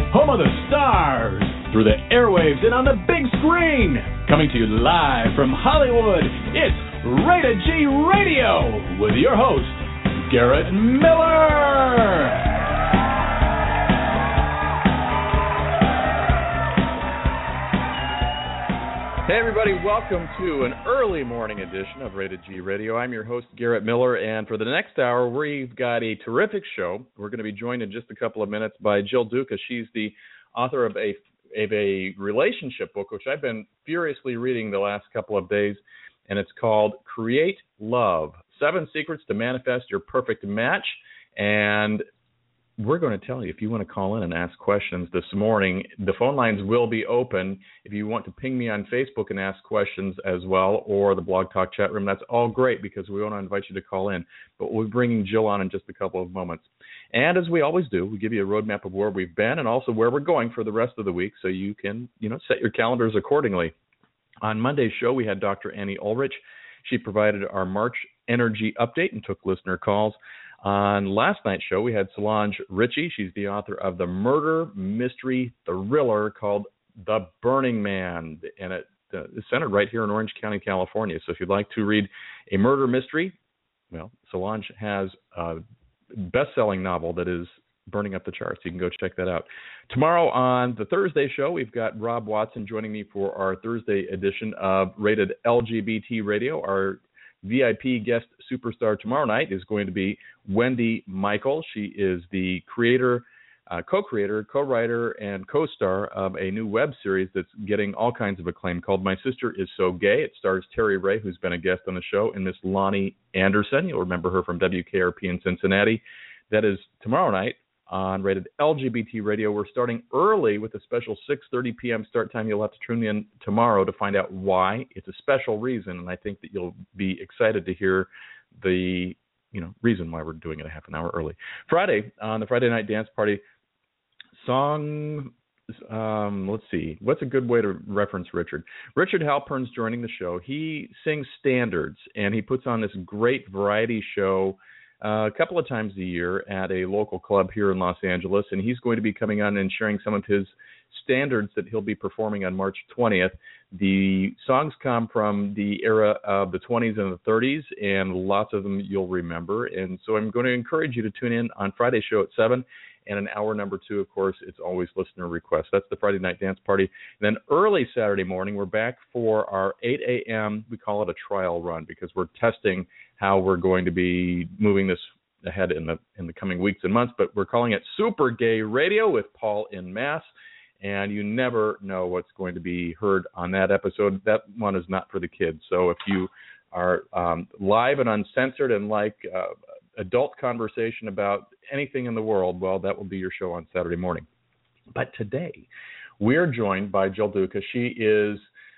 home of the stars, through the airwaves and on the big screen. Coming to you live from Hollywood, it's Rated G Radio with your host, Garrett Miller. Hey everybody, welcome to an early morning edition of Rated G Radio. I'm your host, Garrett Miller, and for the next hour, we've got a terrific show. We're going to be joined in just a couple of minutes by Jill Duca. She's the author of a relationship book, which I've been furiously reading the last couple of days, and it's called Create Love, 7 Secrets to Manifest Your Perfect Match. And we're going to tell you, if you want to call in and ask questions this morning, the phone lines will be open. If you want to ping me on Facebook and ask questions as well, or the Blog Talk chat room, that's all great because we want to invite you to call in. But we'll be bringing Jill on in just a couple of moments. And as we always do, we give you a roadmap of where we've been and also where we're going for the rest of the week so you can, set your calendars accordingly. On Monday's show, we had Dr. Annie Ulrich. She provided our March energy update and took listener calls. On last night's show, we had Solange Ritchie. She's the author of the murder mystery thriller called The Burning Man, and it's centered right here in Orange County, California. So if you'd like to read a murder mystery, well, Solange has a best-selling novel that is burning up the charts. You can go check that out. Tomorrow on the Thursday show, we've got Rob Watson joining me for our Thursday edition of Rated LGBT Radio. Our VIP guest superstar tomorrow night is going to be Wendy Michael. She is the creator, co-creator, co-writer, and co-star of a new web series that's getting all kinds of acclaim called My Sister Is So Gay. It stars Terry Ray, who's been a guest on the show, and Miss Lonnie Anderson. You'll remember her from WKRP in Cincinnati. That is tomorrow night on Rated LGBT Radio. We're starting early with a special 6:30 p.m. start time. You'll have to tune in tomorrow to find out why. It's a special reason, and I think that you'll be excited to hear the reason why we're doing it a half an hour early. Friday, on the Friday Night Dance Party, song, let's see, what's a good way to reference Richard? Richard Halpern's joining the show. He sings standards, and he puts on this great variety show a couple of times a year at a local club here in Los Angeles, and he's going to be coming on and sharing some of his standards that he'll be performing on March 20th. The songs come from the era of the 20s and the 30s, and lots of them you'll remember. And so I'm going to encourage you to tune in on Friday's show at 7. And in hour number 2, of course, it's always listener requests. That's the Friday Night Dance Party. And then early Saturday morning, we're back for our 8 a.m., we call it a trial run, because we're testing how we're going to be moving this ahead in the coming weeks and months. But we're calling it Super Gay Radio with Paul in Mass. And you never know what's going to be heard on that episode. That one is not for the kids. So if you are live and uncensored and like adult conversation about anything in the world, well, that will be your show on Saturday morning. But today, we're joined by Jill Duca. She is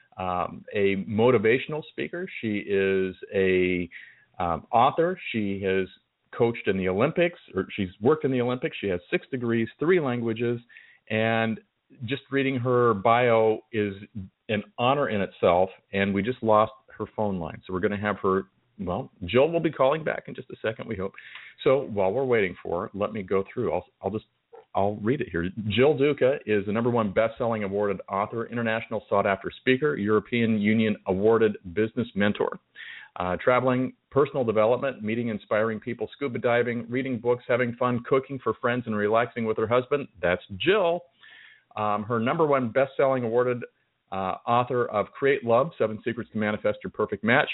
a motivational speaker. She is a author. She has coached in the Olympics, or she's worked in the Olympics. She has 6 degrees, 3 languages, and just reading her bio is an honor in itself, and we just lost her phone line. So we're going to have her, Jill will be calling back in just a second, we hope. So while we're waiting for her, let me go through. I'll read it here. Jill Duca is the #1 best-selling awarded author, international sought-after speaker, European Union awarded business mentor. Traveling, personal development, meeting inspiring people, scuba diving, reading books, having fun, cooking for friends, and relaxing with her husband. That's Jill. Her #1 best-selling awarded author of Create Love, 7 Secrets to Manifest Your Perfect Match.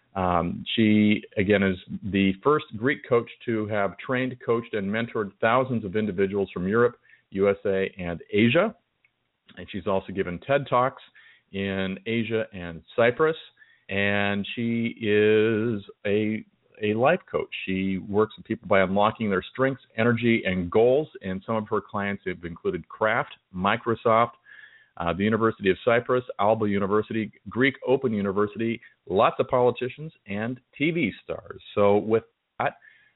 She, again, is the first Greek coach to have trained, coached, and mentored thousands of individuals from Europe, USA, and Asia. And she's also given TED Talks in Asia and Cyprus. And she is a life coach. She works with people by unlocking their strengths, energy, and goals. And some of her clients have included Kraft, Microsoft, the University of Cyprus, Alba University, Greek Open University, lots of politicians, and TV stars. So with that,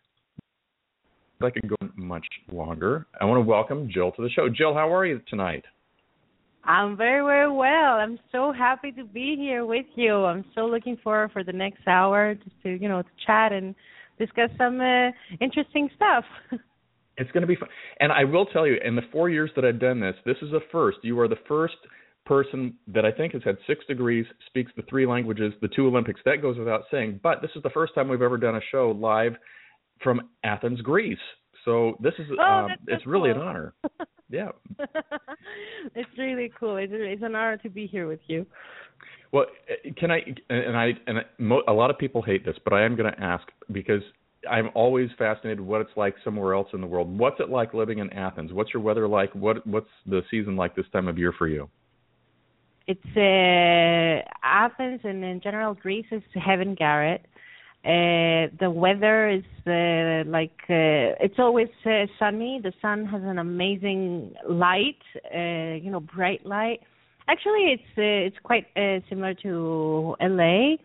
I could go much longer. I want to welcome Jill to the show. Jill, how are you tonight? I'm very, very well. I'm so happy to be here with you. I'm so looking forward for the next hour just to, to chat and discuss some interesting stuff. It's going to be fun. And I will tell you, in the 4 years that I've done this, this is a first. You are the first person that I think has had 6 degrees, speaks the 3 languages, the 2 Olympics. That goes without saying. But this is the first time we've ever done a show live from Athens, Greece. So this is it's really an honor. Yeah. It's really cool. It's an honor to be here with you. Well, can a lot of people hate this, but I am going to ask because I'm always fascinated what it's like somewhere else in the world. What's it like living in Athens? What's your weather like? What's the season like this time of year for you? It's Athens and in general Greece is heaven, Garrett. The weather is it's always sunny. The sun has an amazing light, bright light. Actually, it's quite similar to LA.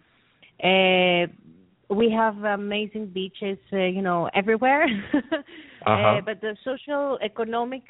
We have amazing beaches, everywhere. But the social, economic,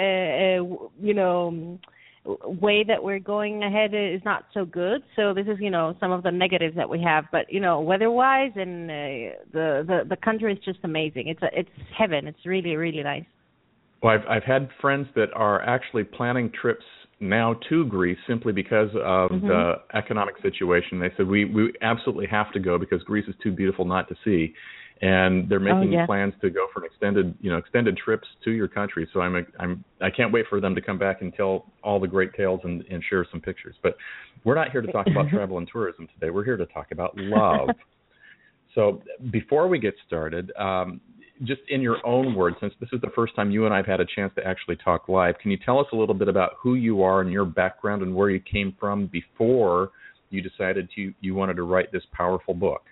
way that we're going ahead is not so good. So this is, some of the negatives that we have. But weather-wise, and the country is just amazing. It's heaven. It's really, really nice. Well, I've had friends that are actually planning trips now to Greece simply because of the economic situation. They said we absolutely have to go because Greece is too beautiful not to see, and they're making plans to go for an extended trips to your country. So I can't wait for them to come back and tell all the great tales and share some pictures. But we're not here to talk about travel and tourism today. We're here to talk about love. So before we get started, just in your own words, since this is the first time you and I have had a chance to actually talk live, can you tell us a little bit about who you are and your background and where you came from before you decided you wanted to write this powerful book?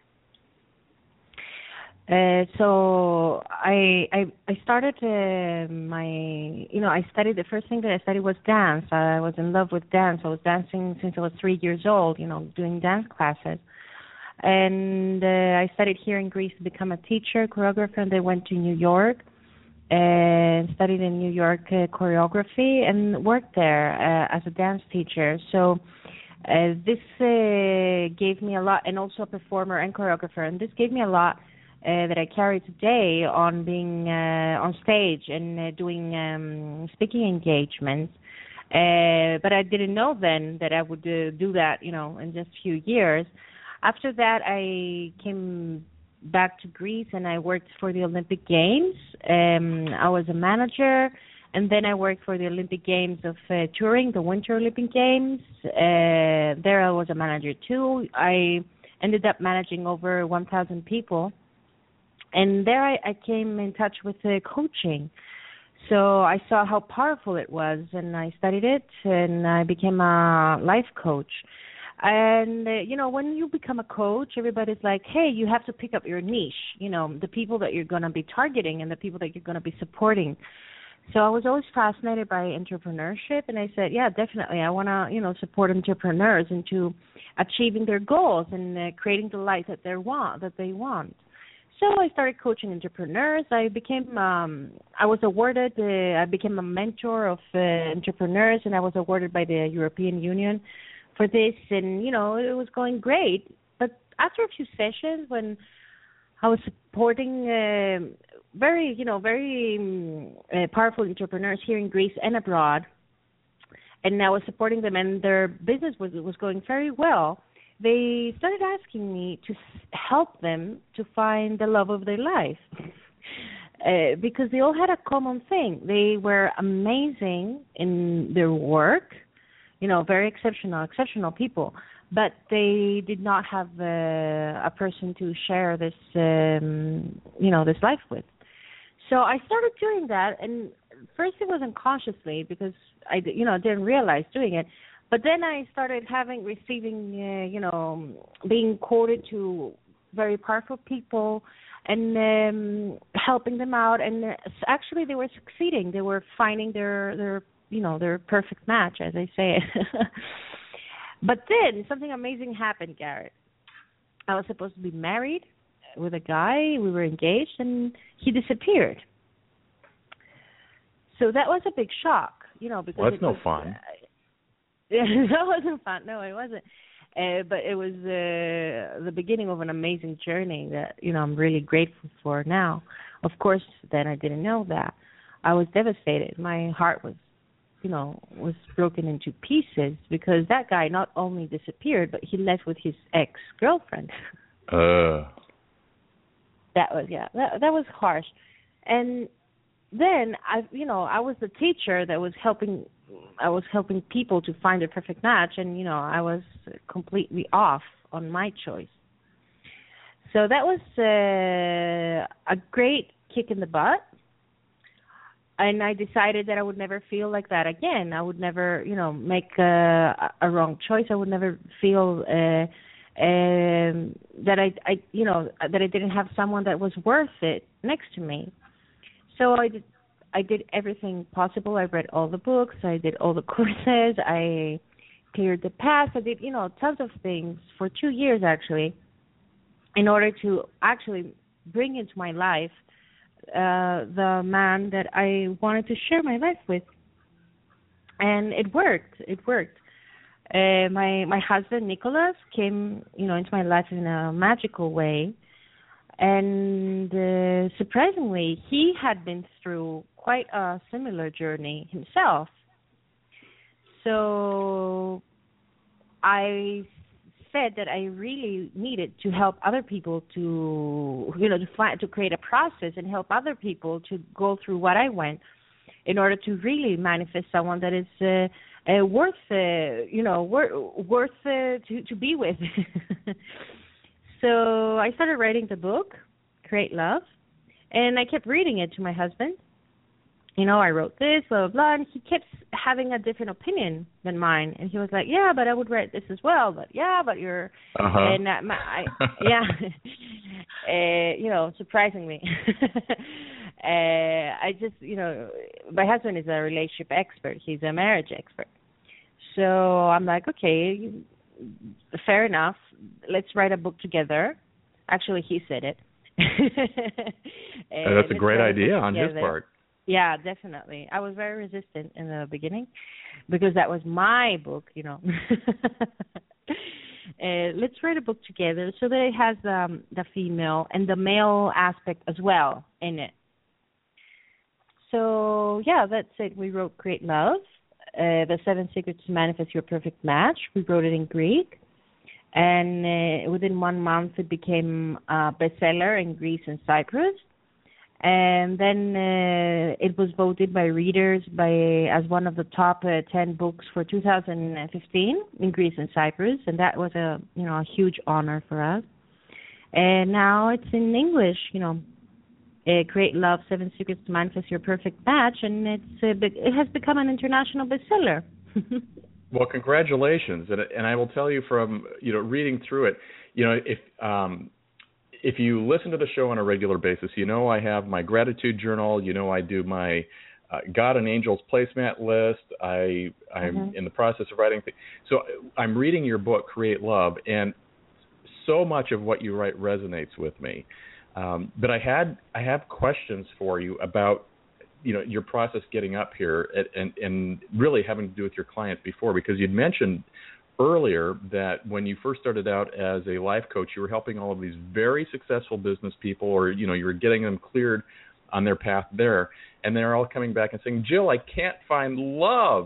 So I started I studied, the first thing that I studied was dance. I was in love with dance. I was dancing since I was 3 years old, doing dance classes. And I studied here in Greece to become a teacher, choreographer, and then went to New York and studied in New York choreography and worked there as a dance teacher. So this gave me a lot, and also a performer and choreographer, and this gave me a lot that I carry today on being on stage and doing speaking engagements. But I didn't know then that I would do that, in just a few years. After that, I came back to Greece and I worked for the Olympic Games. I was a manager, and then I worked for the Olympic Games of Turin, the Winter Olympic Games. There I was a manager too. I ended up managing over 1,000 people. And there I came in touch with coaching. So I saw how powerful it was, and I studied it, and I became a life coach. And, when you become a coach, everybody's like, hey, you have to pick up your niche, the people that you're going to be targeting and the people that you're going to be supporting. So I was always fascinated by entrepreneurship, and I said, yeah, definitely. I want to, support entrepreneurs into achieving their goals and creating the life that they want. So I started coaching entrepreneurs. I became, I became a mentor of entrepreneurs, and I was awarded by the European Union for this, and it was going great. But after a few sessions, when I was supporting very powerful entrepreneurs here in Greece and abroad, and I was supporting them, and their business was going very well, they started asking me to help them to find the love of their life. Because they all had a common thing. They were amazing in their work, very exceptional people, but they did not have a person to share this, this life with. So I started doing that, and first it was unconsciously because I didn't realize doing it, but then I started receiving, being quoted to very powerful people and helping them out, and actually they were succeeding. They were finding their perfect match, as I say. But then something amazing happened, Garrett. I was supposed to be married with a guy. We were engaged, and he disappeared. So that was a big shock, because that's no fun. That wasn't fun. No, it wasn't. But it was the beginning of an amazing journey that, I'm really grateful for now. Of course, then I didn't know that. I was devastated. My heart was, was broken into pieces because that guy not only disappeared, but he left with his ex-girlfriend. That was harsh. And then I was the teacher that was helping people to find their perfect match, and I was completely off on my choice. So that was a great kick in the butt, and I decided that I would never feel like that again. I would never, make a wrong choice. I would never feel that I didn't have someone that was worth it next to me. So I did everything possible. I read all the books. I did all the courses. I cleared the path. I did, tons of things for 2 years, actually, in order to actually bring into my life the man that I wanted to share my life with. And it worked. My husband, Nicholas, came, into my life in a magical way. And surprisingly, he had been through quite a similar journey himself. So I said that I really needed to help other people to create a process and help other people to go through what I went in order to really manifest someone that is worth to be with. So I started writing the book, Create Love, and I kept reading it to my husband. I wrote this, blah, blah, blah, and he kept having a different opinion than mine. And he was like, yeah, but I would write this as well. But you're, and surprisingly. I just, my husband is a relationship expert. He's a marriage expert. So I'm like, okay, fair enough. Let's write a book together. Actually, he said it. That's a great idea on his part. Yeah, definitely. I was very resistant in the beginning because that was my book, Let's write a book together so that it has the female and the male aspect as well in it. So, that's it. We wrote Create Love, the 7 Secrets to Manifest Your Perfect Match. We wrote it in Greek. And within 1 month, it became a bestseller in Greece and Cyprus. And then it was voted by readers as one of the top 10 books for 2015 in Greece and Cyprus, and that was a huge honor for us. And now it's in English, Create Love: 7 Secrets to Manifest Your Perfect Match, and it has become an international bestseller. Well, congratulations, and I will tell you from reading through it, if you listen to the show on a regular basis, I have my gratitude journal. I do my God and Angels placemat list. I'm in the process of writing things. So I'm reading your book, Create Love, and so much of what you write resonates with me. But I have questions for you about your process getting up here and really having to do with your clients before, because you'd mentioned earlier that when you first started out as a life coach, you were helping all of these very successful business people, or you were getting them cleared on their path there, and they're all coming back and saying, Jill, I can't find love.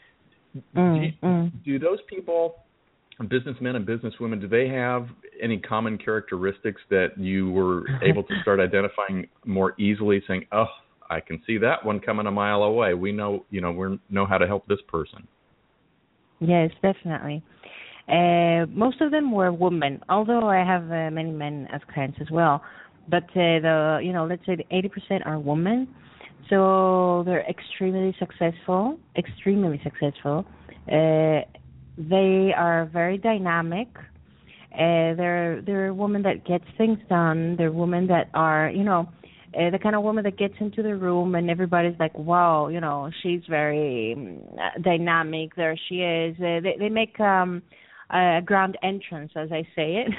Do those people, businessmen and businesswomen, do they have any common characteristics that you were able to start identifying more easily, saying, oh, I can see that one coming a mile away. We know, we know how to help this person. Yes, definitely. Most of them were women, although I have many men as clients as well. But let's say 80% are women, so they're extremely successful. They are very dynamic. They're women that gets things done. They're women that are, the kind of woman that gets into the room and everybody's like, wow, she's very dynamic. There she is. They make a grand entrance, as I say it.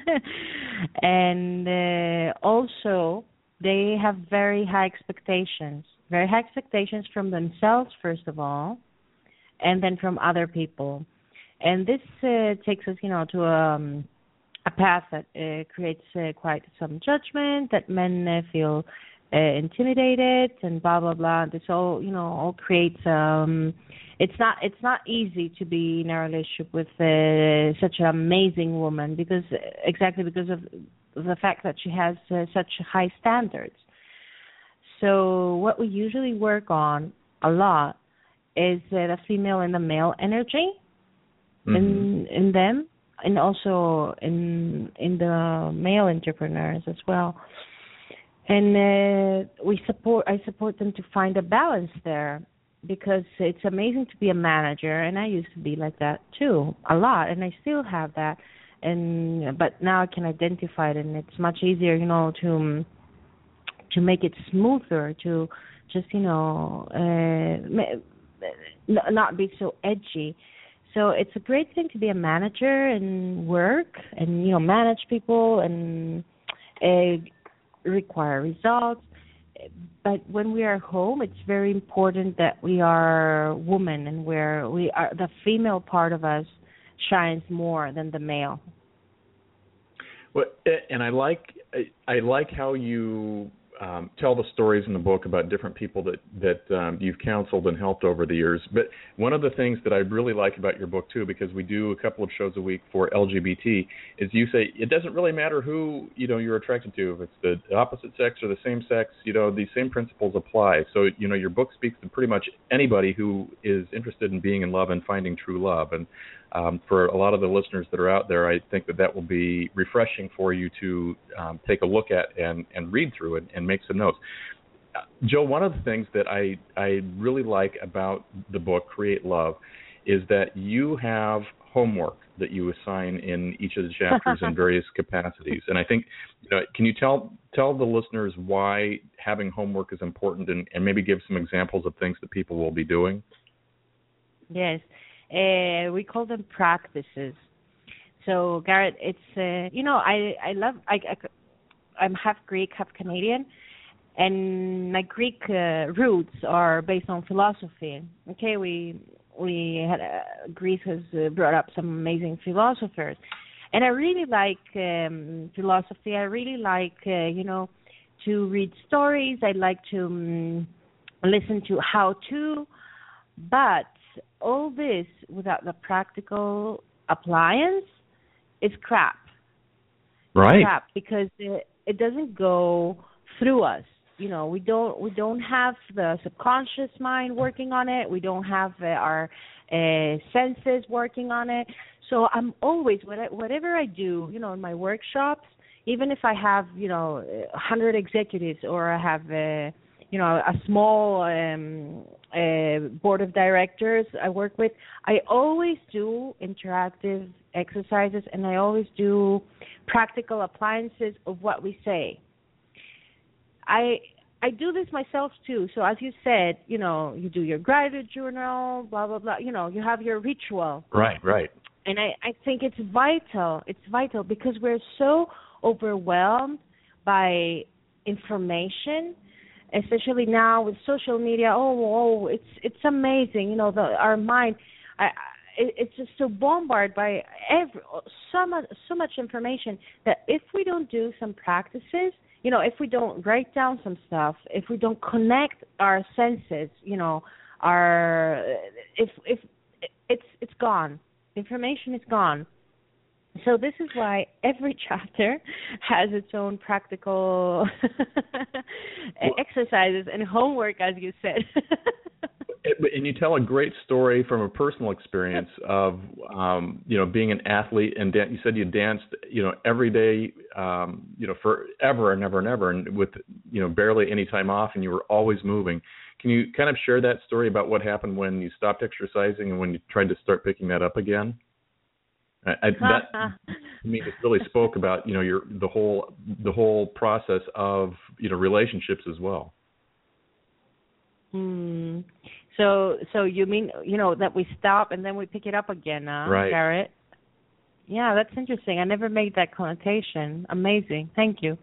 And also, they have very high expectations from themselves, first of all, and then from other people. And this takes us, to a path that creates quite some judgment, that men feel intimidated, and blah blah blah. This all creates. It's not easy to be in a relationship with such an amazing woman because of the fact that she has such high standards. So what we usually work on a lot is the female and the male energy in them, and also in the male entrepreneurs as well. And I support them to find a balance there, because it's amazing to be a manager, and I used to be like that too a lot, and I still have that. But now I can identify it, and it's much easier, to make it smoother, to just not be so edgy. So it's a great thing to be a manager and work and manage people and require results. But when we are home, it's very important that we are women, and where we are, the female part of us shines more than the male. Well, and I like how you tell the stories in the book about different people that you've counseled and helped over the years. But one of the things that I really like about your book too, because we do a couple of shows a week for LGBT, is you say it doesn't really matter who you're attracted to, if it's the opposite sex or the same sex. These same principles apply. So your book speaks to pretty much anybody who is interested in being in love and finding true love. And for a lot of the listeners that are out there, I think that will be refreshing for you to take a look at and read through it and make some notes. Jill, one of the things that I really like about the book, Create Love, is that you have homework that you assign in each of the chapters in various capacities. And I think, can you tell the listeners why having homework is important, and maybe give some examples of things that people will be doing? Yes. We call them practices. So, Garrett, it's, I'm half Greek, half Canadian, and my Greek roots are based on philosophy. Okay, we had Greece has brought up some amazing philosophers, and I really like philosophy. I really like to read stories. I like to listen to how-to, but all this without the practical appliance is crap. Right. It's crap, because it doesn't go through us. We don't have the subconscious mind working on it. We don't have our senses working on it. So I'm always, whatever I do, in my workshops, even if I have 100 executives, or I have a small board of directors I work with, I always do interactive exercises, and I always do practical appliances of what we say. I do this myself too. So as you said, you do your gratitude journal, blah blah blah. You have your ritual. Right. And I think it's vital. It's vital because we're so overwhelmed by information, especially now with social media. It's amazing. Our mind, it's just so bombarded by so much information that if we don't do some practices, if we don't write down some stuff, if we don't connect our senses, if it's gone, information is gone. So this is why every chapter has its own practical exercises and homework, as you said. And you tell a great story from a personal experience of, being an athlete, and you said you danced, every day, forever and ever and ever, and with, barely any time off, and you were always moving. Can you kind of share that story about what happened when you stopped exercising and when you tried to start picking that up again? That to me just really spoke about the whole process of relationships as well. So you mean that we stop and then we pick it up again, right, Garrett? Yeah, that's interesting. I never made that connotation. Amazing. Thank you.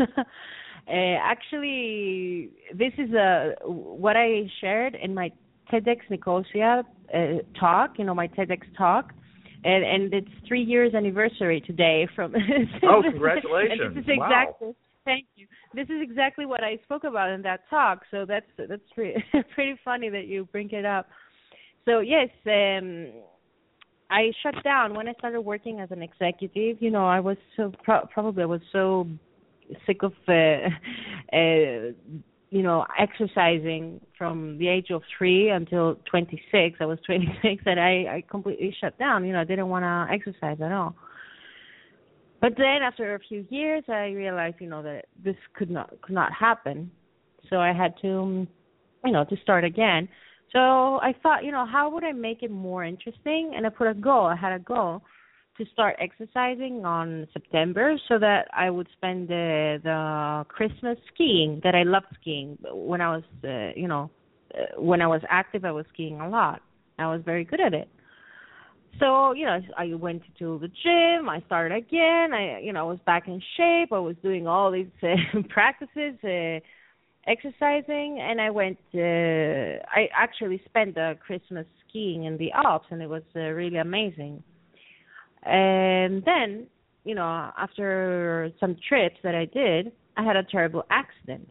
Actually, this is what I shared in my TEDx Nicosia talk. My TEDx talk. and it's 3 years anniversary today from. Oh, congratulations! And this is exactly. Wow. Thank you. This is exactly what I spoke about in that talk. So that's pretty funny that you bring it up. So yes, I shut down when I started working as an executive. You know, I was so probably I was so sick of you know, exercising from the age of 3 until 26. I was 26, and I completely shut down. You know, I didn't want to exercise at all. But then after a few years, I realized, you know, that this could not happen. So I had to, you know, to start again. So I thought, you know, how would I make it more interesting? And I put a goal. I had a goal to start exercising on September so that I would spend the Christmas skiing, that I loved skiing. When I was, you know, when I was active, I was skiing a lot. I was very good at it. So, you know, I went to the gym. I started again. I was back in shape. I was doing all these practices, exercising, and I actually spent the Christmas skiing in the Alps, and it was really amazing. And then, you know, after some trips that I did, I had a terrible accident,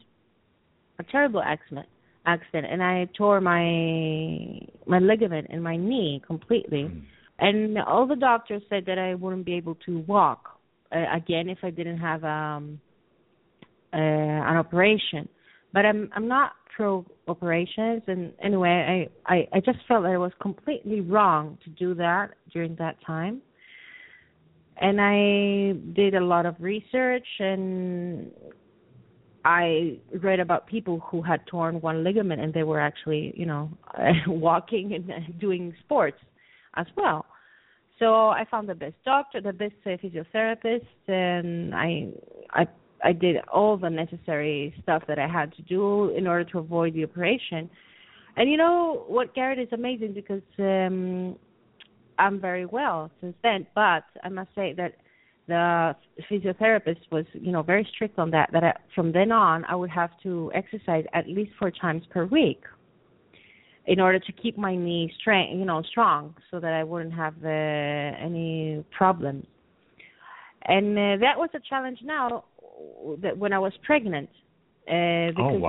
and I tore my ligament in my knee completely. And all the doctors said that I wouldn't be able to walk again if I didn't have an operation. But I'm not pro operations, and anyway, I just felt that it was completely wrong to do that during that time. And I did a lot of research, and I read about people who had torn one ligament, and they were actually, you know, walking and doing sports as well. So I found the best doctor, the best physiotherapist, and I did all the necessary stuff that I had to do in order to avoid the operation. And you know what, Garrett, is amazing because I'm very well since then, but I must say that the physiotherapist was, you know, very strict on that from then on I would have to exercise at least 4 times per week in order to keep my knee strong so that I wouldn't have any problems. And that was a challenge now that when I was pregnant because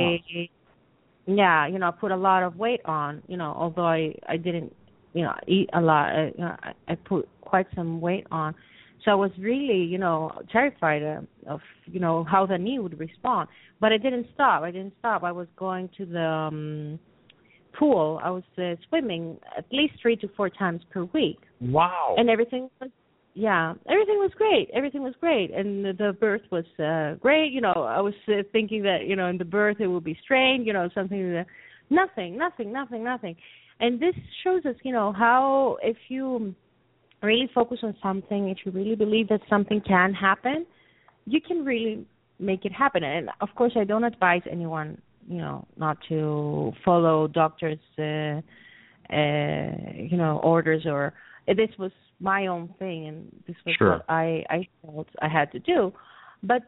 I put a lot of weight on, you know, although I didn't, you know, eat a lot, I put quite some weight on. So I was really, you know, terrified of, you know, how the knee would respond. But I didn't stop. I was going to the pool. I was swimming at least 3 to 4 times per week. Wow. And everything was great. And the birth was great. You know, I was thinking that, you know, in the birth it would be strained, you know, something, nothing. And this shows us, you know, how if you really focus on something, if you really believe that something can happen, you can really make it happen. And, of course, I don't advise anyone, you know, not to follow doctors' orders, or this was my own thing, and this was what I felt I had to do. But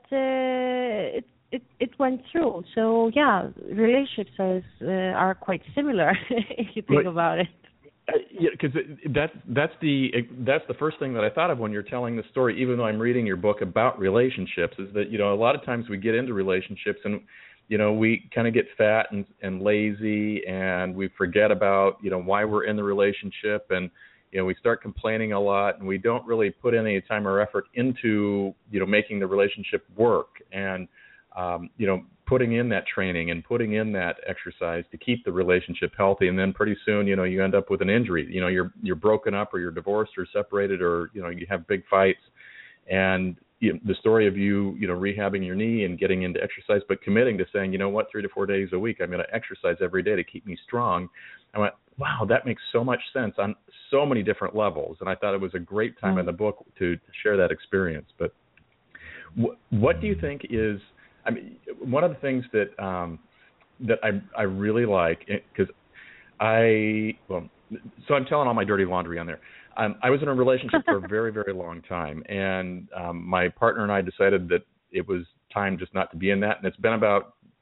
it went through. So yeah, relationships are quite similar if you think about it. Yeah, because that's the first thing that I thought of when you're telling the story. Even though I'm reading your book about relationships, is that, you know, a lot of times we get into relationships and, you know, we kind of get fat and lazy, and we forget about, you know, why we're in the relationship, and, you know, we start complaining a lot, and we don't really put any time or effort into, you know, making the relationship work, and you know, putting in that training and putting in that exercise to keep the relationship healthy. And then pretty soon, you know, you end up with an injury. You know, you're broken up, or you're divorced or separated, or, you know, you have big fights. And you know, the story of you know, rehabbing your knee and getting into exercise, but committing to saying, you know what, 3 to 4 days a week, I'm going to exercise every day to keep me strong. I went, wow, that makes so much sense on so many different levels. And I thought it was a great time in the book to share that experience. But what do you think is, I mean, one of the things that I really like, because so I'm telling all my dirty laundry on there. I was in a relationship for a very, very long time, and my partner and I decided that it was time just not to be in that. And it's been about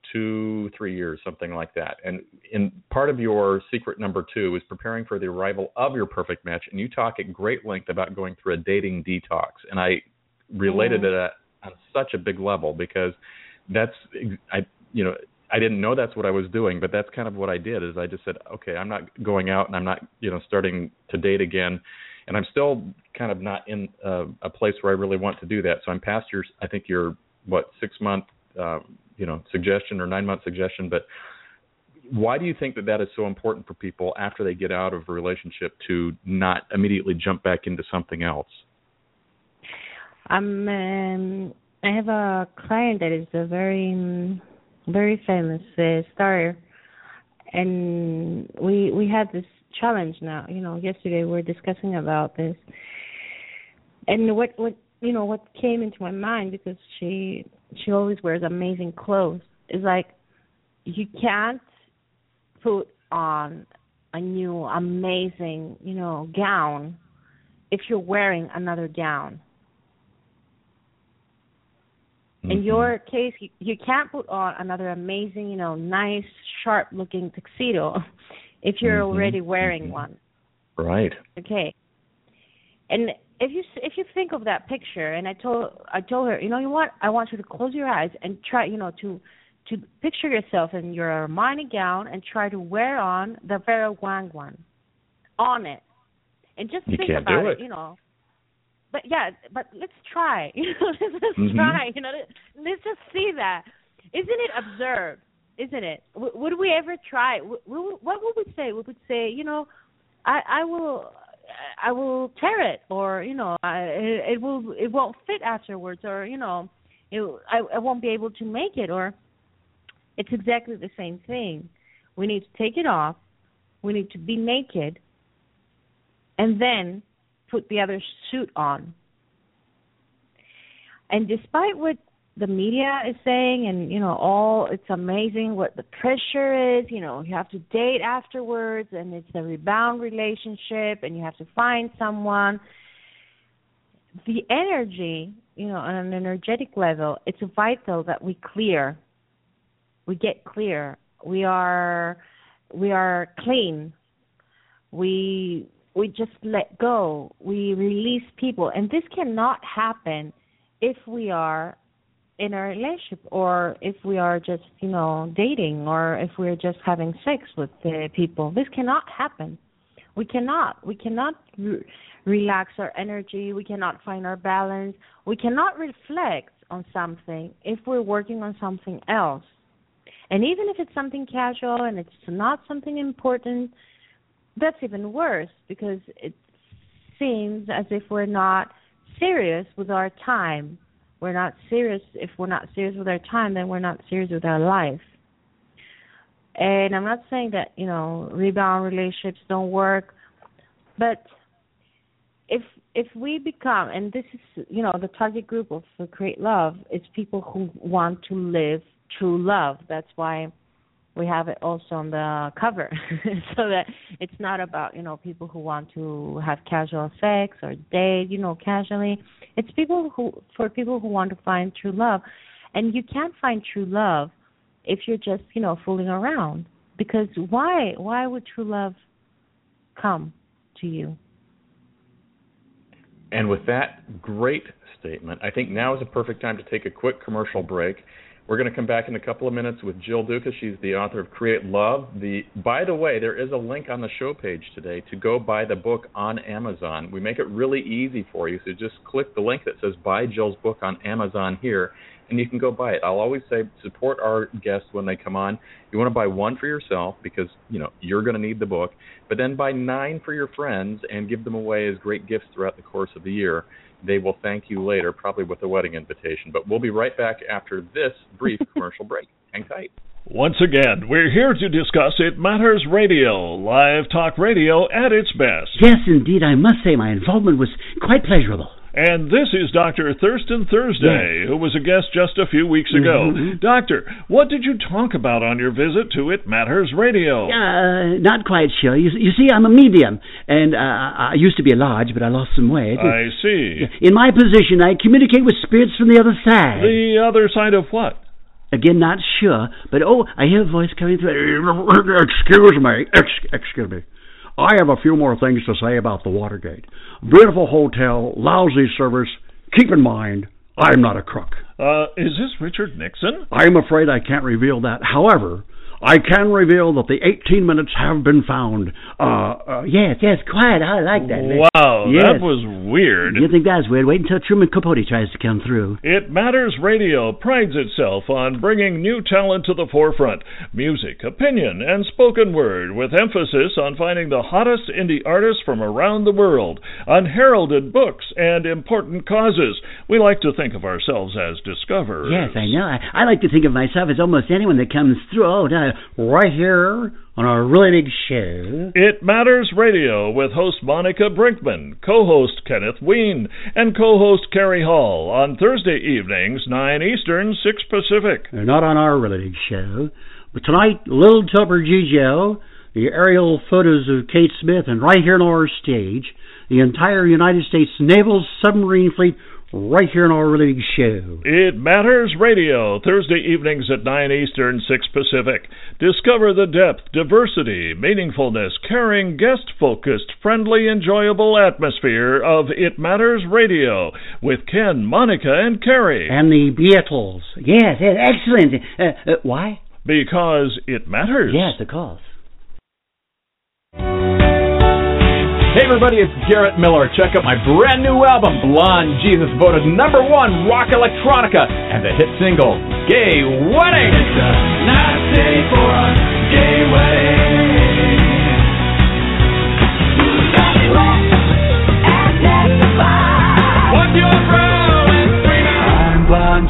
2-3 years, something like that. And in part of your secret number 2 is preparing for the arrival of your perfect match. And you talk at great length about going through a dating detox. And I related to that on such a big level, because that's, I didn't know that's what I was doing, but that's kind of what I did. Is I just said, okay, I'm not going out and I'm not, starting to date again. And I'm still kind of not in a place where I really want to do that. So I'm past your 6-month, suggestion or 9-month suggestion. But why do you think that is so important for people after they get out of a relationship to not immediately jump back into something else? I have a client that is a very, very famous star, and we had this challenge now. Yesterday we were discussing about this, and what came into my mind, because she always wears amazing clothes, is like, you can't put on a new amazing gown if you're wearing another gown. In your case, you can't put on another amazing, nice, sharp-looking tuxedo if you're already wearing one. Right. Okay. And if you think of that picture, and I told her, you know what? I want you to close your eyes and try, to picture yourself in your Armani gown and try to wear on the Vera Wang one on it, and just think about it. But let's try. Let's try. Let's just see that. Isn't it absurd? Isn't it? Would we ever try? What would we say? We would say, I will tear it, or it won't fit afterwards, or I won't be able to make it, or it's exactly the same thing. We need to take it off. We need to be naked, and then put the other suit on. And despite what the media is saying, and it's amazing what the pressure is, you have to date afterwards, and it's a rebound relationship, and you have to find someone. The energy, on an energetic level, it's vital that we get clear. We are clean. We just let go. We release people. And this cannot happen if we are in a relationship, or if we are just, dating, or if we're just having sex with people. This cannot happen. We cannot relax our energy. We cannot find our balance. We cannot reflect on something if we're working on something else. And even if it's something casual and it's not something important, that's even worse, because it seems as if we're not serious with our time. We're not serious. If we're not serious with our time, then we're not serious with our life. And I'm not saying that, rebound relationships don't work, but if we become, and this is, the target group of Create Love, it's people who want to live true love. That's why we have it also on the cover, so that it's not about, people who want to have casual sex or date, casually. It's for people who want to find true love. And you can't find true love if you're just, fooling around. Because why would true love come to you? And with that great statement, I think now is a perfect time to take a quick commercial break. We're going to come back in a couple of minutes with Jill Dukas. She's the author of Create Love. By the way, there is a link on the show page today to go buy the book on Amazon. We make it really easy for you, so just click the link that says Buy Jill's book on Amazon here, and you can go buy it. I'll always say support our guests when they come on. You want to buy one for yourself because, you're going to need the book, but then buy 9 for your friends and give them away as great gifts throughout the course of the year. They will thank you later, probably with a wedding invitation. But we'll be right back after this brief commercial break. Hang tight. Once again, we're here to discuss It Matters Radio, live talk radio at its best. Yes, indeed. I must say my involvement was quite pleasurable. And this is Dr. Thurston Thursday, who was a guest just a few weeks ago. Doctor, what did you talk about on your visit to It Matters Radio? Not quite sure. You see, I'm a medium, and I used to be large, but I lost some weight. I see. In my position, I communicate with spirits from the other side. The other side of what? Again, not sure, but I hear a voice coming through. Excuse me. I have a few more things to say about the Watergate. Beautiful hotel, lousy service. Keep in mind, I'm not a crook. Is this Richard Nixon? I'm afraid I can't reveal that. However, I can reveal that the 18 minutes have been found. Yes, quiet. I like that. Wow, yes. That was weird. You think that's weird? Wait until Truman Capote tries to come through. It Matters Radio prides itself on bringing new talent to the forefront. Music, opinion, and spoken word, with emphasis on finding the hottest indie artists from around the world, unheralded books, and important causes. We like to think of ourselves as discoverers. Yes, I know. I like to think of myself as almost anyone that comes through. Oh, no. Right here on our really big show. It Matters Radio with host Monica Brinkman, co-host Kenneth Ween, and co-host Carrie Hall on Thursday evenings, 9 Eastern, 6 Pacific. Not on our really big show. But tonight, Little Tupper Gijo, the aerial photos of Kate Smith, and right here on our stage, the entire United States Naval Submarine Fleet right here on our really big show. It Matters Radio, Thursday evenings at 9 Eastern, 6 Pacific. Discover the depth, diversity, meaningfulness, caring, guest-focused, friendly, enjoyable atmosphere of It Matters Radio with Ken, Monica, and Carrie. And the Beatles. Yes, excellent. Why? Because it matters. Yes, of course. Hey everybody, it's Garrett Miller. Check out my brand new album, Blonde Jesus, voted #1 rock electronica, and the hit single, Gay Wedding. It's a nice day for a gay wedding. What's your problem, I'm Blonde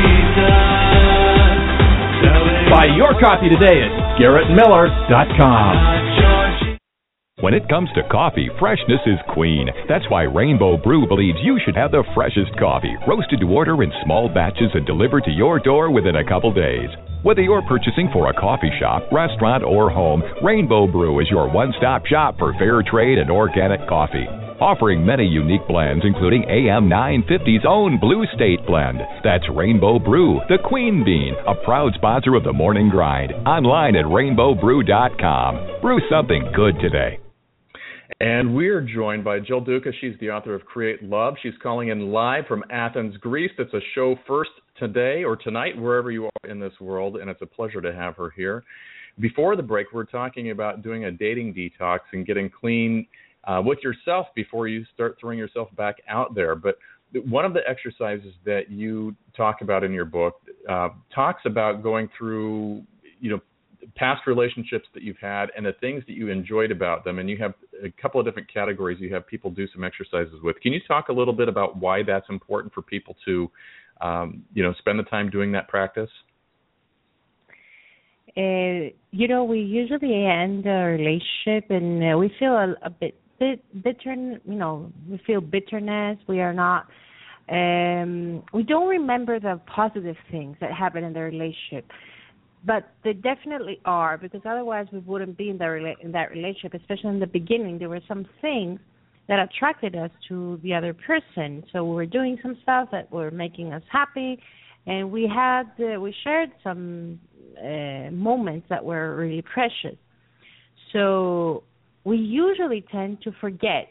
Jesus. Buy your copy today at GarrettMiller.com. When it comes to coffee, freshness is queen. That's why Rainbow Brew believes you should have the freshest coffee, roasted to order in small batches and delivered to your door within a couple days. Whether you're purchasing for a coffee shop, restaurant, or home, Rainbow Brew is your one-stop shop for fair trade and organic coffee. Offering many unique blends, including AM 950's own Blue State blend. That's Rainbow Brew, the Queen Bean, a proud sponsor of the Morning Grind. Online at rainbowbrew.com. Brew something good today. And we're joined by Jill Duca. She's the author of Create Love. She's calling in live from Athens, Greece. It's a show first today or tonight, wherever you are in this world, and it's a pleasure to have her here. Before the break, we're talking about doing a dating detox and getting clean with yourself before you start throwing yourself back out there. But one of the exercises that you talk about in your book talks about going through, past relationships that you've had and the things that you enjoyed about them, and you have a couple of different categories you have people do some exercises with. Can you talk a little bit about why that's important for people to, spend the time doing that practice? We usually end a relationship and we feel a bit bitter, we feel bitterness. We are not, we don't remember the positive things that happened in the relationship. But they definitely are, because otherwise we wouldn't be in that relationship, especially in the beginning. There were some things that attracted us to the other person. So we were doing some stuff that were making us happy, and we shared some moments that were really precious. So we usually tend to forget.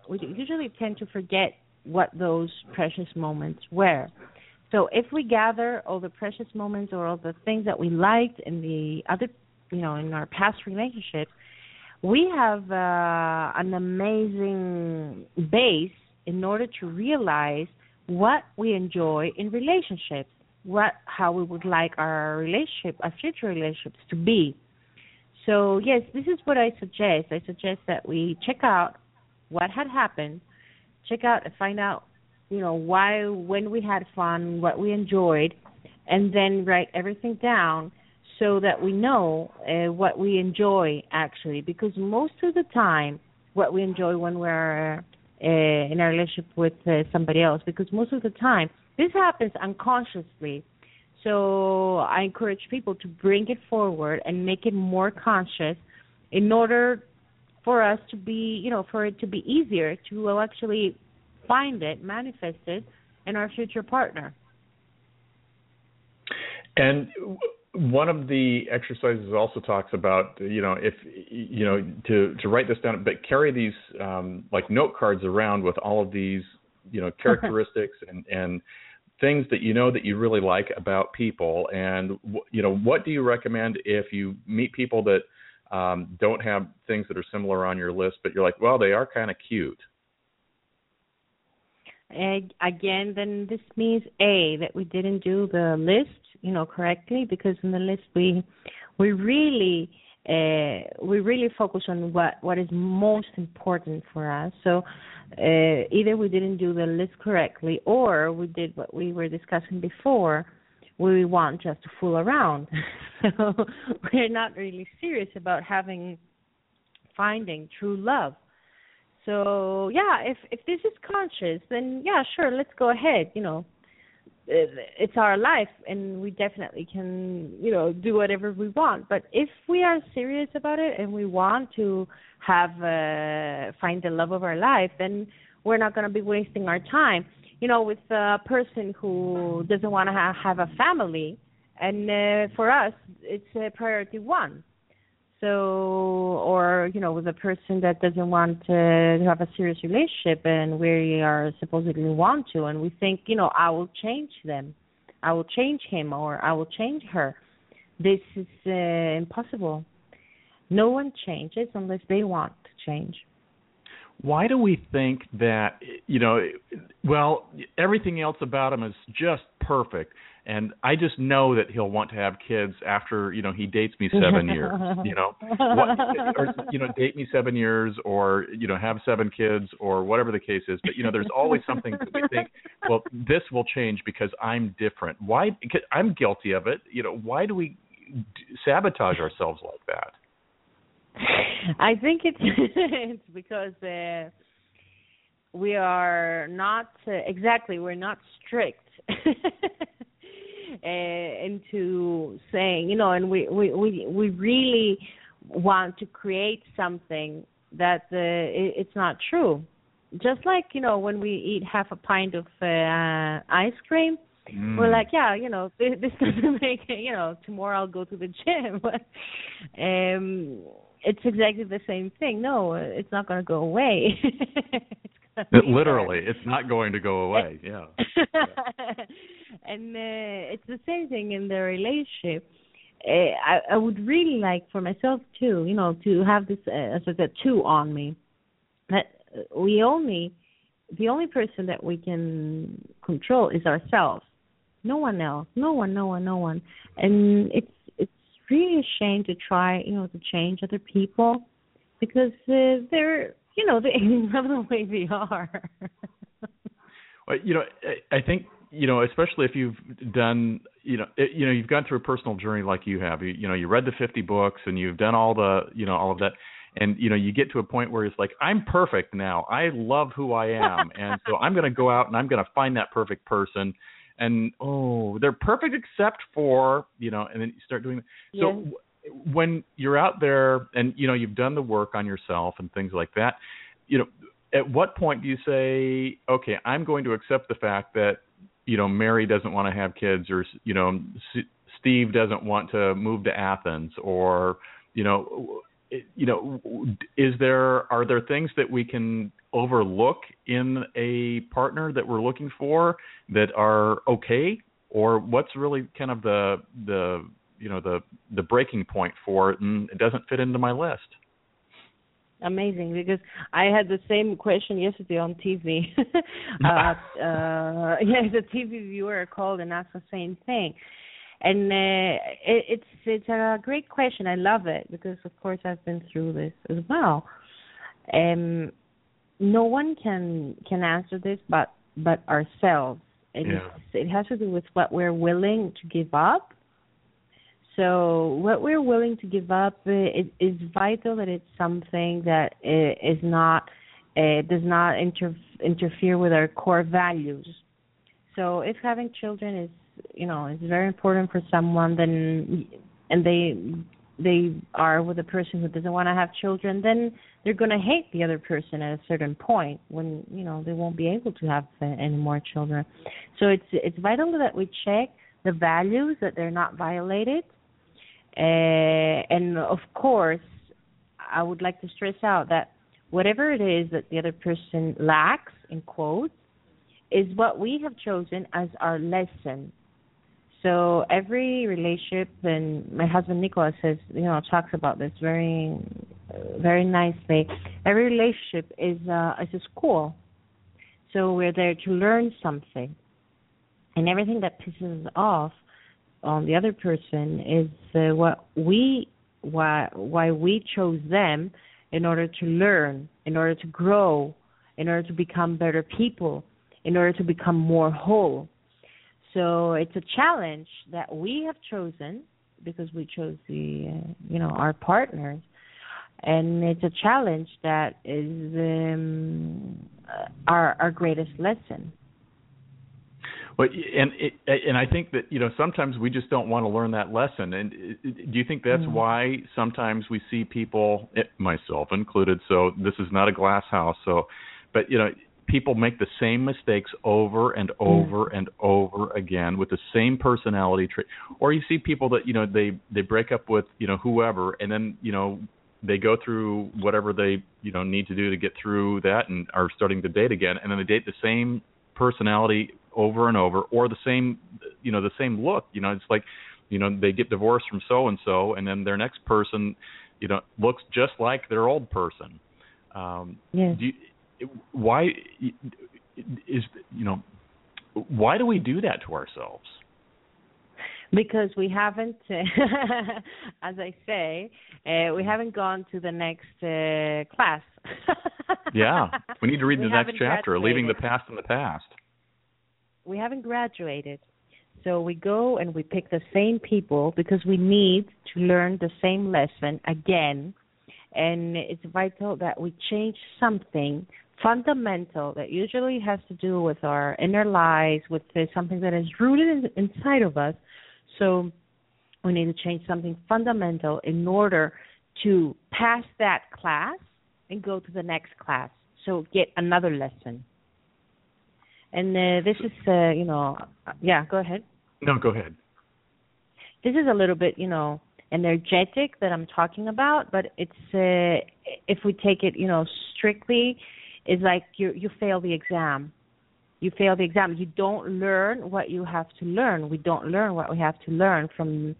What those precious moments were. So if we gather all the precious moments or all the things that we liked in the other, in our past relationships, we have an amazing base in order to realize what we enjoy in relationships, how we would like our future relationships to be. So yes, this is what I suggest. I suggest that we check out what had happened, find out why, when we had fun, what we enjoyed, and then write everything down so that we know what we enjoy actually. Because most of the time, what we enjoy when we're in a relationship with somebody else, because most of the time, this happens unconsciously. So I encourage people to bring it forward and make it more conscious in order for us to be, for it to be easier to actually find it, manifest it in our future partner. And one of the exercises also talks about, if to write this down, but carry these like note cards around with all of these, characteristics and things that that you really like about people. And what do you recommend if you meet people that don't have things that are similar on your list, but you're like, well, they are kind of cute? Again, then this means that we didn't do the list, correctly, because in the list we really focus on what is most important for us. So either we didn't do the list correctly, or we did what we were discussing before. We want just to fool around. So we're not really serious about finding true love. So yeah, if this is conscious, then yeah, sure, let's go ahead. It's our life, and we definitely can, do whatever we want. But if we are serious about it and we want to find the love of our life, then we're not going to be wasting our time, with a person who doesn't want to have a family. And for us, it's priority one. So, or, with a person that doesn't want to have a serious relationship, and we are supposedly want to, and we think, I will change them, I will change him, or I will change her. This is impossible. No one changes unless they want to change. Why do we think that, everything else about him is just perfect, and I just know that he'll want to have kids after, he dates me 7 years, or, date me 7 years, or, have 7 kids, or whatever the case is. But, there's always something that we think, well, this will change because I'm different. Why? Because I'm guilty of it. Why do we sabotage ourselves like that? I think it's because we are not we're not strict into saying, and we really want to create something that it's not true. Just like, when we eat half a pint of ice cream, we're like, yeah, this doesn't make it, tomorrow I'll go to the gym. It's exactly the same thing. No, it's not going to go away. Literally, it's not going to go away. Yeah. And it's the same thing in the relationship. I would really like for myself too, to have this as a tattoo on me. That the only person that we can control is ourselves. No one else. No one. And it's really a shame to try, to change other people, because they're, they love the way they are. Well, I think, especially if you've done, you've gone through a personal journey like you have. You read the 50 books, and you've done all the, all of that. And, you get to a point where it's like, I'm perfect now. I love who I am. And so I'm going to go out and I'm going to find that perfect person. And, they're perfect except for, and then you start doing – so when you're out there and, you've done the work on yourself and things like that, at what point do you say, okay, I'm going to accept the fact that, Mary doesn't want to have kids, or, Steve doesn't want to move to Athens, or, are there things that we can overlook in a partner that we're looking for that are okay, or what's really kind of the breaking point for it, and it doesn't fit into my list? Amazing, because I had the same question yesterday on TV. The TV viewer called and asked the same thing. And it's a great question. I love it because, of course, I've been through this as well. No one can answer this but ourselves. It has to do with what we're willing to give up. So what we're willing to give up is vital. That it's something that is not does not interfere with our core values. So if having children is is very important for someone, then and they are with a person who doesn't want to have children, then they're going to hate the other person at a certain point when they won't be able to have any more children. So it's vital that we check the values, that they're not violated. And of course, I would like to stress out that whatever it is that the other person lacks, in quotes, is what we have chosen as our lesson. So every relationship, and my husband Nicholas talks about this very, very nicely. Every relationship is a school. So we're there to learn something, and everything that pisses us off on the other person is why we chose them, in order to learn, in order to grow, in order to become better people, in order to become more whole. So it's a challenge that we have chosen because we chose our partners, and it's a challenge that is our greatest lesson. Well, and I think that sometimes we just don't want to learn that lesson. And do you think that's why sometimes we see people, myself included? So this is not a glass house. But people make the same mistakes over and over and over again with the same personality trait. Or you see people that they break up with whoever, and then they go through whatever they need to do to get through that, and are starting to date again, and then they date the same personality over and over, or the same look. It's like they get divorced from so and so, and then their next person looks just like their old person. Yes. Why do we do that to ourselves? Because we haven't, as I say, we haven't gone to the next class. Yeah, we need to read the next chapter, graduated. Leaving the past in the past. We haven't graduated. So we go and we pick the same people because we need to learn the same lesson again. And it's vital that we change something fundamental that usually has to do with our inner lives, with something that is rooted inside of us. So we need to change something fundamental in order to pass that class and go to the next class. So get another lesson. And this is, yeah, go ahead. No, go ahead. This is a little bit, energetic that I'm talking about, but it's if we take it, strictly, it's like you fail the exam. You fail the exam. You don't learn what you have to learn. We don't learn what we have to learn from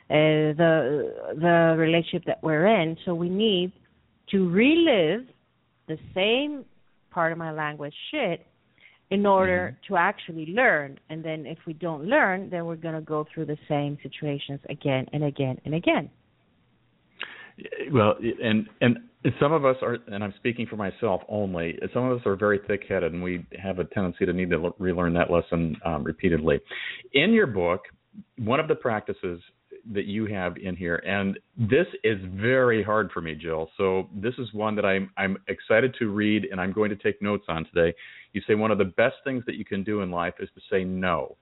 the relationship that we're in. So we need to relive the same, part of my language, shit, in order to actually learn. And then if we don't learn, then we're going to go through the same situations again and again and again. Well, and some of us are, and I'm speaking for myself only, some of us are very thick-headed, and we have a tendency to need to relearn that lesson repeatedly. In your book, one of the practices that you have in here, and this is very hard for me, Jill, so this is one that I'm excited to read, and I'm going to take notes on today. You say one of the best things that you can do in life is to say no.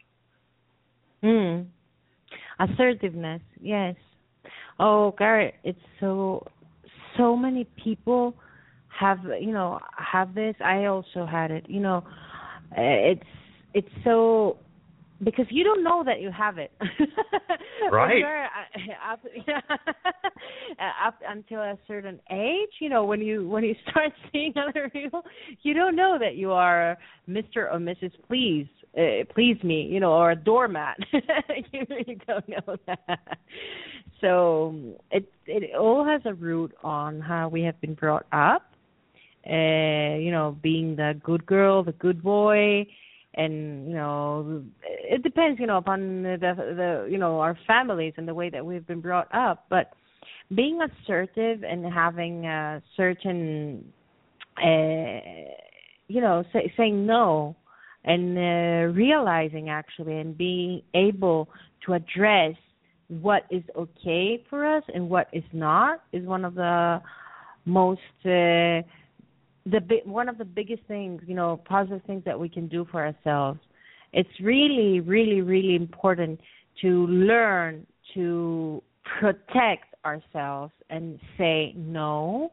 Assertiveness, yes. Oh, Garrett, it's so many people have this. I also had it. It's so, because you don't know that you have it. Right. Up until a certain age, when you start seeing other people, you don't know that you are Mr. or Mrs. Please me, or a doormat. You don't know that. So it all has a root on how we have been brought up. Being the good girl, the good boy, and it depends, upon the our families and the way that we've been brought up. But being assertive and having a certain, saying no, and realizing actually, and being able to address what is okay for us and what is not, is one of the most one of the biggest things, positive things that we can do for ourselves. It's really, really, really important to learn to protect ourselves and say no,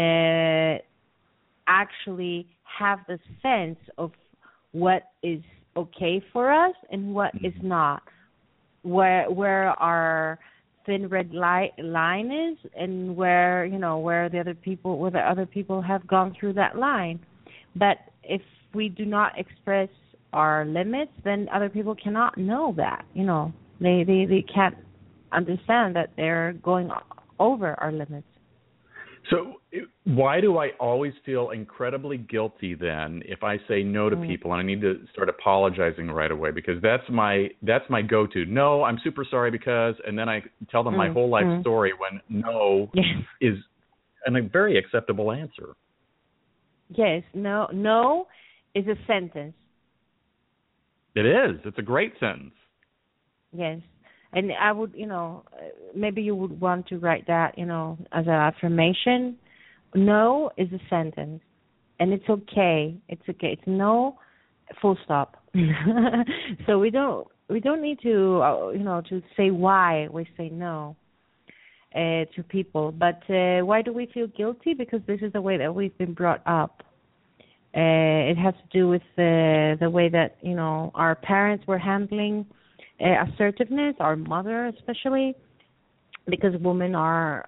and actually have the sense of what is okay for us and what is not, where our thin red line is, and where the other people have gone through that line. But if we do not express our limits, then other people cannot know that. They can't understand that they're going over our limits. So why do I always feel incredibly guilty then if I say no to people, and I need to start apologizing right away? Because that's my go-to. No, I'm super sorry because, and then I tell them my whole life story when no is a very acceptable answer. Yes, no is a sentence. It is. It's a great sentence. Yes. And I would, maybe you would want to write that, as an affirmation. No is a sentence, and it's okay. It's okay. It's no, full stop. So we don't need to, to say why we say no to people. But why do we feel guilty? Because this is the way that we've been brought up. It has to do with the way that our parents were handling assertiveness, our mother especially, because women are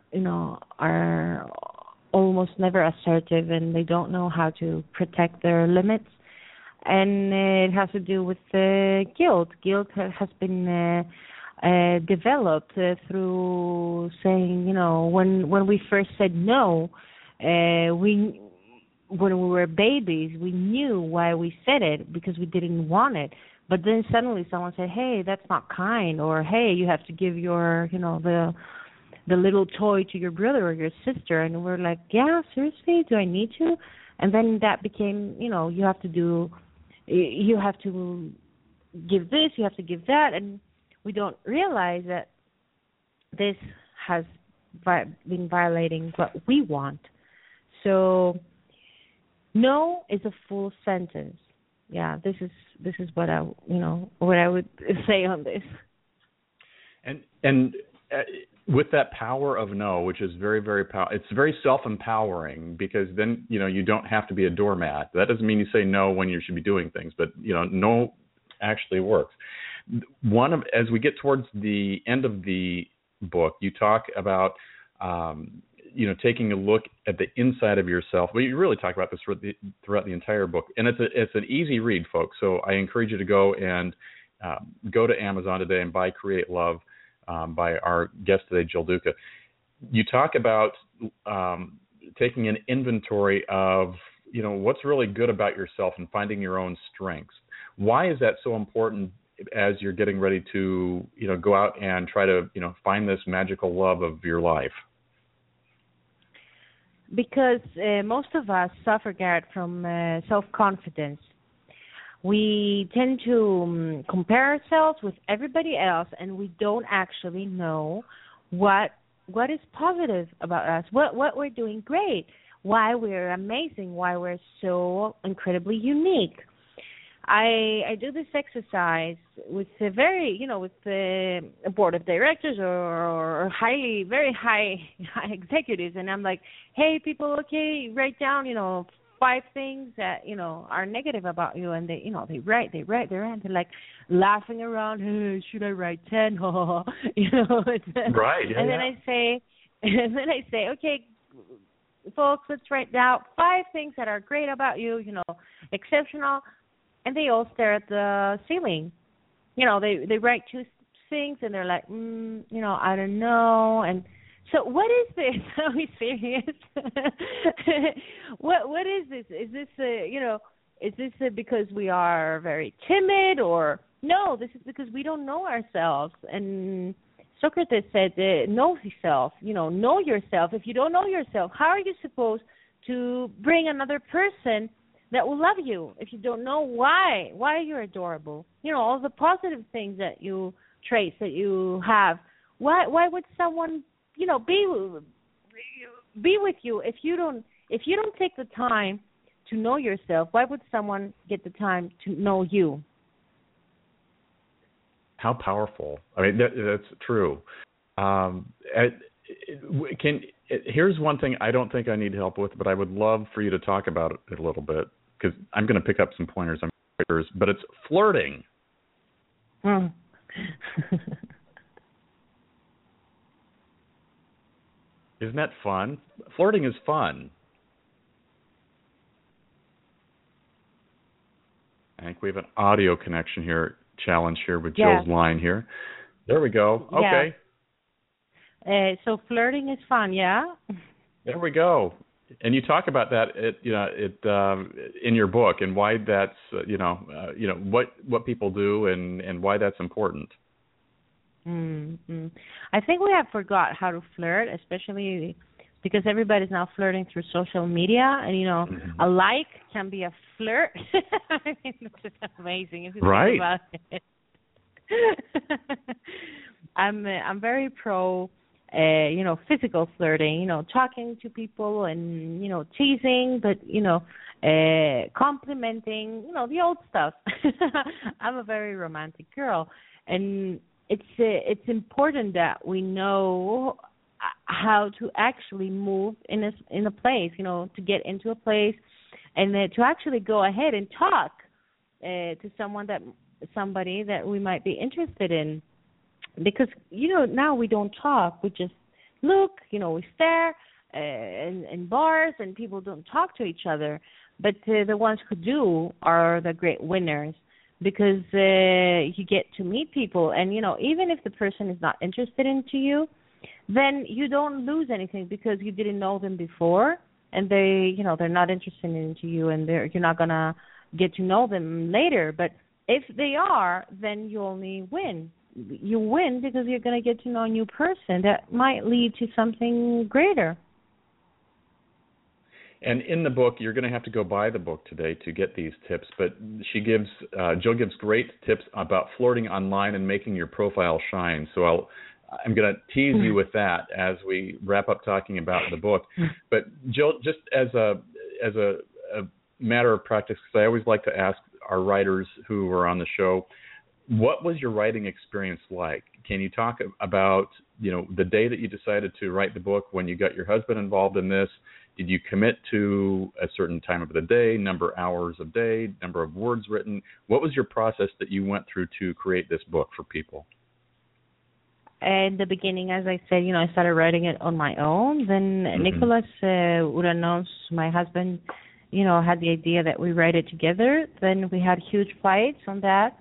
almost never assertive, and they don't know how to protect their limits. And it has to do with guilt. Guilt has been developed through saying, when we first said no, when we were babies, we knew why we said it, because we didn't want it. But then suddenly someone said, hey, that's not kind, or hey, you have to give your, the little toy to your brother or your sister. And we're like, yeah, seriously, do I need to? And then that became, you have to give this, you have to give that. And we don't realize that this has been violating what we want. So no is a full sentence. Yeah, this is what I would say on this. And with that power of no, which is very, very it's very self-empowering, because then you don't have to be a doormat. That doesn't mean you say no when you should be doing things, but no actually works. As we get towards the end of the book, you talk about taking a look at the inside of yourself. Well, you really talk about this throughout the entire book, and it's an easy read, folks. So I encourage you to go to Amazon today and buy Create Love by our guest today, Jill Duca. You talk about taking an inventory of what's really good about yourself and finding your own strengths. Why is that so important as you're getting ready to go out and try to find this magical love of your life? Because most of us suffer, Garrett, from self-confidence. We tend to compare ourselves with everybody else, and we don't actually know what is positive about us, what we're doing great, why we're amazing, why we're so incredibly unique. I do this exercise with with the board of directors or very high executives, and I'm like, hey, people, okay, write down, 5 things that, are negative about you, and they write their hand. They're like laughing around, hey, should I write 10? Right. Yeah, and then I say, okay, folks, let's write down 5 things that are great about you, exceptional. And they all stare at the ceiling. They write 2 things, and they're like, I don't know. And so what is this? Are we serious? What is this? Is this because we are very timid, or no, this is because we don't know ourselves. And Socrates said, know yourself, know yourself. If you don't know yourself, how are you supposed to bring another person that will love you if you don't know why you're adorable? All the positive things traits that you have. Why would someone, be with you if you don't take the time to know yourself? Why would someone get the time to know you? How powerful. I mean, that's true. Here's one thing I don't think I need help with, but I would love for you to talk about it a little bit, because I'm going to pick up some pointers. I'm characters, but it's flirting. Mm. Isn't that fun? Flirting is fun. I think we have an audio connection here, challenge here with Jill's line here. There we go. Okay. So flirting is fun, yeah? There we go. And you talk about that, in your book, and why that's, what people do and why that's important. Mm-hmm. I think we have forgot how to flirt, especially because everybody's now flirting through social media, and a like can be a flirt. I mean, it's just amazing if you think about it. I'm very pro, physical flirting. Talking to people and teasing, but complimenting. The old stuff. I'm a very romantic girl, and it's important that we know how to actually move in a place, to get into a place, and to actually go ahead and talk to somebody that we might be interested in, because now we don't talk, we just look, we stare in bars, and people don't talk to each other. But the ones who do are the great winners, because you get to meet people, and even if the person is not interested into you, then you don't lose anything, because you didn't know them before, and they're not interested into you, and you're not gonna get to know them later. But if they are, then you only win. You win because you're gonna get to know a new person that might lead to something greater. And in the book, you're going to have to go buy the book today to get these tips. But Jill gives great tips about flirting online and making your profile shine. So I'm going to tease you with that as we wrap up talking about the book. But Jill, just as a matter of practice, because I always like to ask our writers who are on the show, what was your writing experience like? Can you talk about the day that you decided to write the book, when you got your husband involved in this? Did you commit to a certain time of the day, number of hours a day, number of words written? What was your process that you went through to create this book for people? In the beginning, as I said, I started writing it on my own. Then Nicholas Uranos, my husband, had the idea that we write it together. Then we had huge fights on that.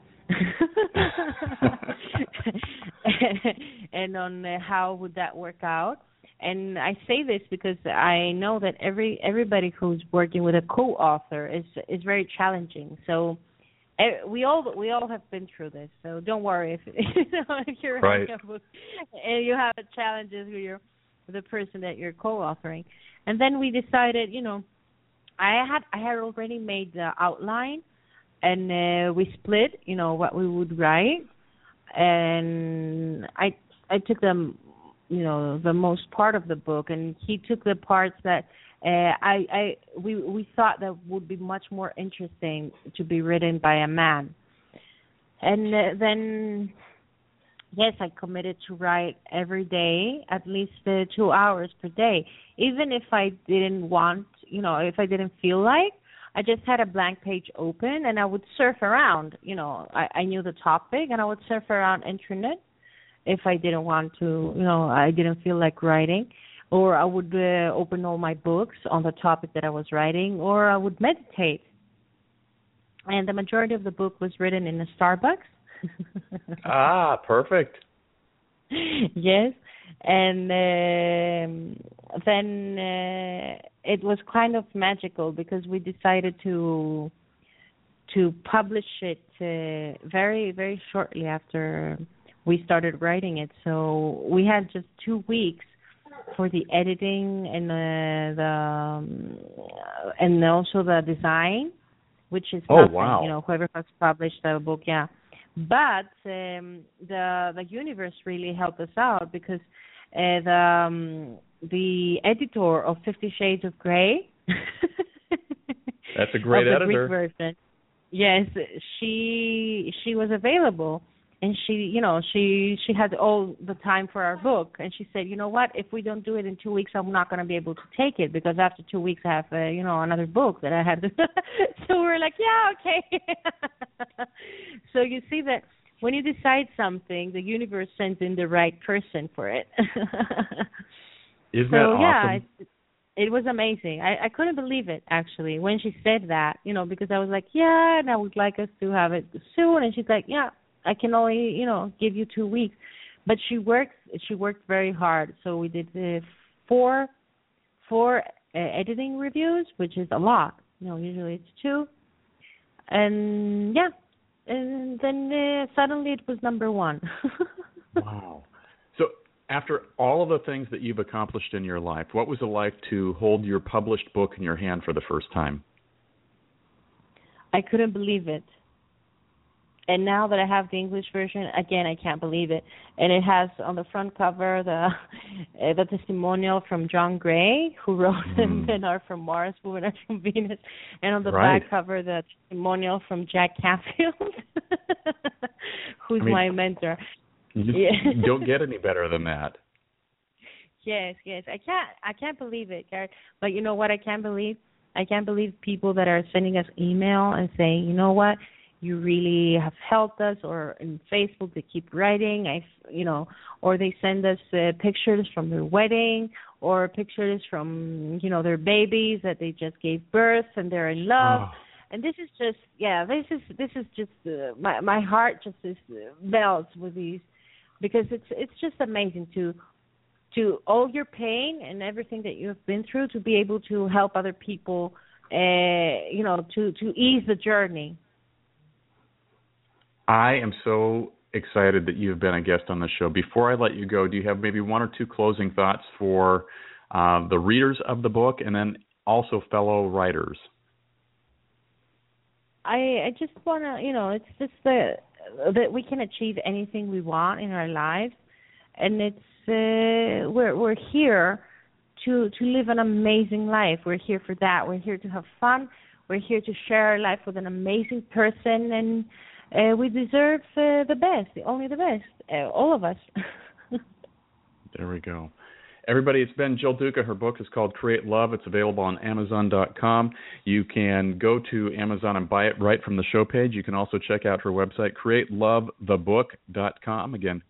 And on how would that work out. And I say this because I know that everybody who's working with a co-author is very challenging. So we all have been through this. So don't worry if you're writing a book and you have challenges with the person that you're co-authoring. And then we decided, I had already made the outline, and we split, what we would write. And I took them, the most part of the book, and he took the parts that we thought that would be much more interesting to be written by a man. And then, yes, I committed to write every day, at least 2 hours per day. Even if I didn't want, if I didn't feel like, I just had a blank page open, and I would surf around. I knew the topic, and I would surf around internet. If I didn't want to, I didn't feel like writing, or I would open all my books on the topic that I was writing, or I would meditate. And the majority of the book was written in a Starbucks. Perfect. Yes. And then it was kind of magical, because we decided to publish it very, very shortly after we started writing it. So we had just 2 weeks for the editing and and also the design, which is nothing, wow. Whoever has published the book, yeah. But the universe really helped us out, because the editor of 50 Shades of Grey, that's a great of the editor. Greek version, yes, she was available. And she had all the time for our book, and she said, you know what, if we don't do it in 2 weeks, I'm not going to be able to take it, because after 2 weeks I have another book that I had to so we're like, yeah, okay. So you see that when you decide something, the universe sends in the right person for it. Isn't that awesome? Yeah, it was amazing. I couldn't believe it, actually, when she said that, because I was like, yeah, and I would like us to have it soon. And she's like, yeah, I can only, give you 2 weeks. But she worked very hard. So we did four editing reviews, which is a lot. Usually it's 2. And, yeah. And then suddenly it was number 1. Wow. So after all of the things that you've accomplished in your life, what was it like to hold your published book in your hand for the first time? I couldn't believe it. And now that I have the English version, again, I can't believe it. And it has on the front cover the testimonial from John Gray, who wrote Men Are From Mars, Women Are From Venus. And on the back cover, the testimonial from Jack Canfield, who's my mentor. You don't get any better than that. Yes. I can't believe it, Garrett. But you know what I can't believe? I can't believe people that are sending us email and saying, you know what, you really have helped us, or in Facebook they keep writing, or they send us pictures from their wedding, or pictures from, their babies that they just gave birth and they're in love. Oh. And this is just, this is just, my heart just is melts with these, because it's just amazing to all your pain and everything that you have been through, to be able to help other people, to ease the journey. I am so excited that you've been a guest on the show. Before I let you go, do you have maybe 1 or 2 closing thoughts for the readers of the book, and then also fellow writers? I just want to, it's just that we can achieve anything we want in our lives, and it's we're here to live an amazing life. We're here for that. We're here to have fun. We're here to share our life with an amazing person, and we deserve the best, only the best, all of us. There we go. Everybody, it's been Jill Duca. Her book is called Create Love. It's available on Amazon.com. You can go to Amazon and buy it right from the show page. You can also check out her website, CreateLoveTheBook.com. Again,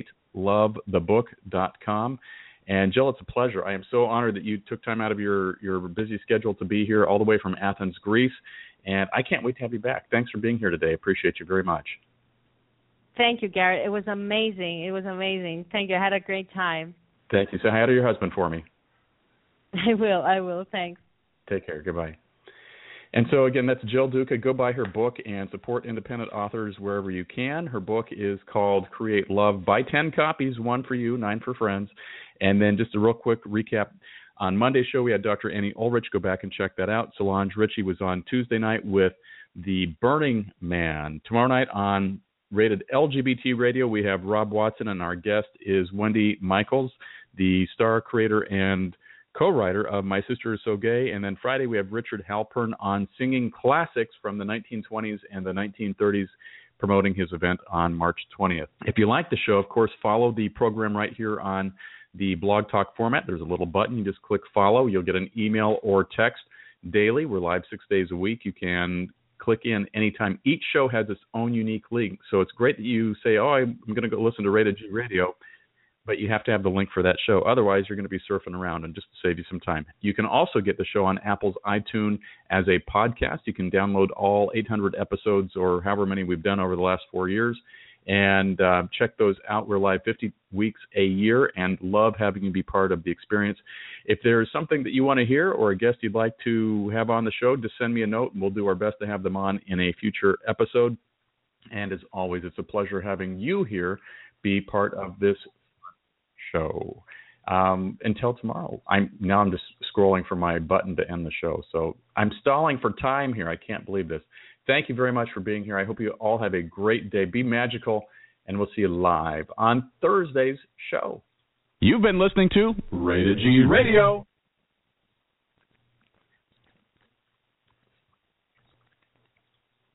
CreateLoveTheBook.com. And Jill, it's a pleasure. I am so honored that you took time out of your busy schedule to be here all the way from Athens, Greece. And I can't wait to have you back. Thanks for being here today. I appreciate you very much. Thank you, Garrett. It was amazing. Thank you. I had a great time. Thank you. Say hi to your husband for me. I will. Thanks. Take care. Goodbye. And so, again, that's Jill Duca. Go buy her book and support independent authors wherever you can. Her book is called Create Love. Buy 10 copies, 1 for you, 9 for friends. And then just a real quick recap. On Monday's show, we had Dr. Annie Ulrich. Go back and check that out. Solange Ritchie was on Tuesday night with The Burning Man. Tomorrow night on Rated LGBT Radio, we have Rob Watson, and our guest is Wendy Michaels, the star creator and co-writer of My Sister Is So Gay. And then Friday, we have Richard Halpern on singing classics from the 1920s and the 1930s, promoting his event on March 20th. If you like the show, of course, follow the program right here on the Blog Talk format. There's a little button. You just click follow. You'll get an email or text daily. We're live 6 days a week. You can click in anytime. Each show has its own unique link. So it's great that you say, I'm going to go listen to Rated G Radio, but you have to have the link for that show. Otherwise, you're going to be surfing around, and just to save you some time. You can also get the show on Apple's iTunes as a podcast. You can download all 800 episodes or however many we've done over the last 4 years, and check those out. We're live 50 weeks a year and love having you be part of the experience. If there's something that you want to hear or a guest you'd like to have on the show, just send me a note, and we'll do our best to have them on in a future episode. And as always, it's a pleasure having you here be part of this show. Until tomorrow. I'm just scrolling for my button to end the show. So I'm stalling for time here. I can't believe this. Thank you very much for being here. I hope you all have a great day. Be magical, and we'll see you live on Thursday's show. You've been listening to Rated G Radio.